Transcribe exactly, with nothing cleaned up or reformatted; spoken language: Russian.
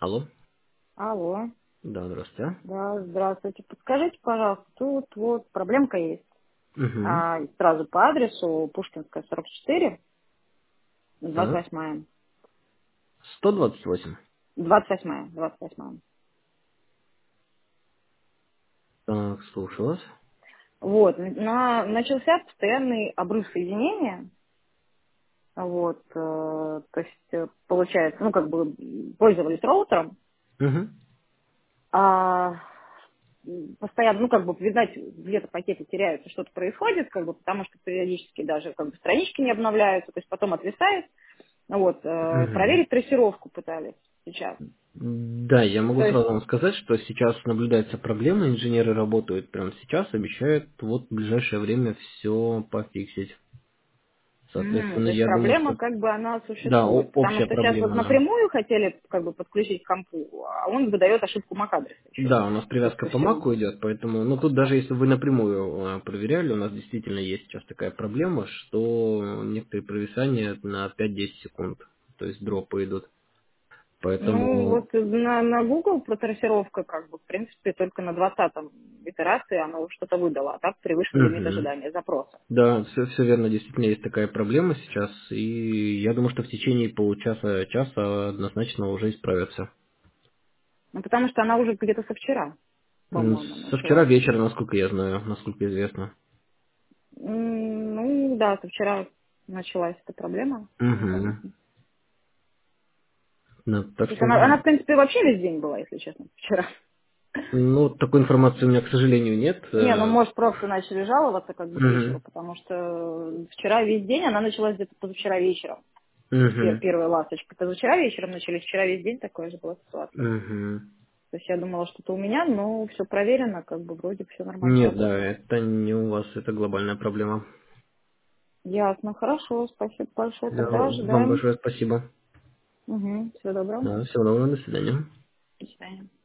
Алло. Алло. Да, здравствуйте. Да, здравствуйте. Подскажите, пожалуйста, тут вот проблемка есть. Угу. А, сразу по адресу Пушкинская, сорок четыре, двадцать Так. восьмая. сто двадцать восемь. двадцать восьмая, двадцать восьмая. Так, слушаю вас. Вот, на, начался постоянный обрыв соединения. Вот, э, то есть, э, получается, ну, как бы пользовались роутером, Угу. а м, постоянно, ну, как бы, видать, где-то пакеты теряются, что-то происходит, как бы, потому что периодически даже, как бы, странички не обновляются, то есть потом отвисает. Вот, э, Угу. проверить трассировку пытались сейчас. Да, я могу То сразу есть, вам сказать, что сейчас наблюдается проблема, инженеры работают прямо сейчас, обещают вот в ближайшее время все пофиксить. м, Соответственно, то есть я думаю, проблема, что... как бы, она Да, о- существует. Потому общая что сейчас вот проблема, да. напрямую хотели, как бы, подключить к компу, а он выдает ошибку MAC-адреса еще. Да, у нас То есть привязка ко по всему. маку идет, поэтому, ну тут даже если вы напрямую э, проверяли, у нас действительно есть сейчас такая проблема, что некоторые провисания на пять-десять секунд, то есть дропы идут. Ну, Поэтому, вот на, на Google трассировка, как бы, в принципе, только на двадцатом итерации она вот что-то выдала, а так превышен лимит мгм. ожидания запроса. Да, все, все верно, действительно есть такая проблема сейчас, и я думаю, что в течение получаса, часа однозначно уже исправятся. Ну, потому что она уже где-то со вчера, М, по-моему, Со вчера началась. вечера, насколько я знаю, насколько известно. М, Ну, да, со вчера началась эта проблема, Угу. непонятно. Так То есть что, она, она, в принципе, вообще весь день была, если честно, вчера. ну, такой информации у меня, к сожалению, нет. Не, ну, Э, может, просто начали жаловаться как бы к вечеру, Мгм. потому что вчера весь день, она началась где-то позавчера вечером. Пер- Мгм. Первая ласточка. Позавчера вечером начались, вчера весь день такая же была ситуация. Мгм. То есть я думала, что это у меня, но все проверено, как бы вроде все нормально Нет, да, работает. это не у вас, это глобальная проблема. Ясно, хорошо, спасибо большое. Да, Тогда вам ожидаем. большое спасибо. Угу, всего доброго. Да, всего доброго, до свидания. До свидания.